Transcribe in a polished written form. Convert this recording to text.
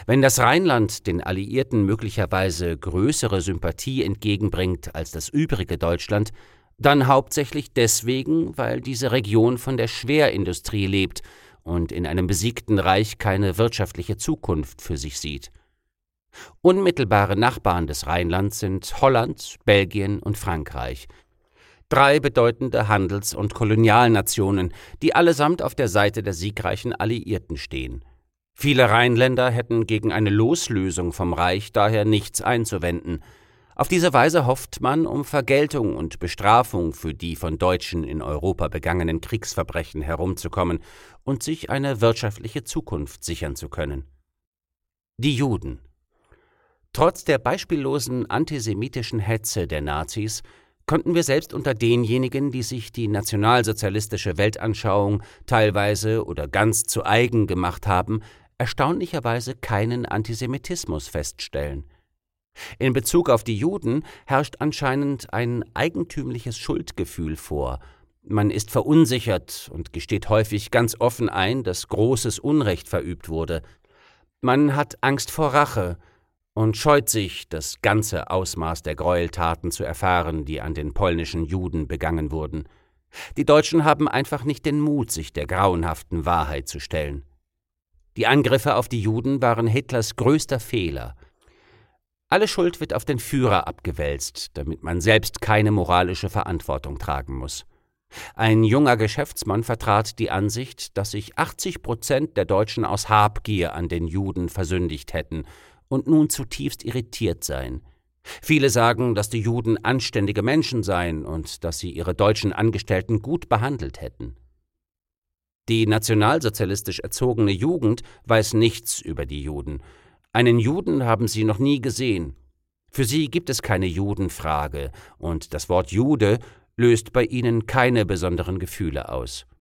Wenn das Rheinland den Alliierten möglicherweise größere Sympathie entgegenbringt als das übrige Deutschland, dann hauptsächlich deswegen, weil diese Region von der Schwerindustrie lebt und in einem besiegten Reich keine wirtschaftliche Zukunft für sich sieht. Unmittelbare Nachbarn des Rheinlands sind Holland, Belgien und Frankreich. 3 bedeutende Handels- und Kolonialnationen, die allesamt auf der Seite der siegreichen Alliierten stehen. Viele Rheinländer hätten gegen eine Loslösung vom Reich daher nichts einzuwenden. Auf diese Weise hofft man, um Vergeltung und Bestrafung für die von Deutschen in Europa begangenen Kriegsverbrechen herumzukommen und sich eine wirtschaftliche Zukunft sichern zu können. Die Juden. Trotz der beispiellosen antisemitischen Hetze der Nazis konnten wir selbst unter denjenigen, die sich die nationalsozialistische Weltanschauung teilweise oder ganz zu eigen gemacht haben, erstaunlicherweise keinen Antisemitismus feststellen. In Bezug auf die Juden herrscht anscheinend ein eigentümliches Schuldgefühl vor. Man ist verunsichert und gesteht häufig ganz offen ein, dass großes Unrecht verübt wurde. Man hat Angst vor Rache und scheut sich, das ganze Ausmaß der Gräueltaten zu erfahren, die an den polnischen Juden begangen wurden. Die Deutschen haben einfach nicht den Mut, sich der grauenhaften Wahrheit zu stellen. Die Angriffe auf die Juden waren Hitlers größter Fehler. Alle Schuld wird auf den Führer abgewälzt, damit man selbst keine moralische Verantwortung tragen muss. Ein junger Geschäftsmann vertrat die Ansicht, dass sich 80% der Deutschen aus Habgier an den Juden versündigt hätten und nun zutiefst irritiert seien. Viele sagen, dass die Juden anständige Menschen seien und dass sie ihre deutschen Angestellten gut behandelt hätten. Die nationalsozialistisch erzogene Jugend weiß nichts über die Juden. Einen Juden haben sie noch nie gesehen. Für sie gibt es keine Judenfrage und das Wort Jude löst bei ihnen keine besonderen Gefühle aus.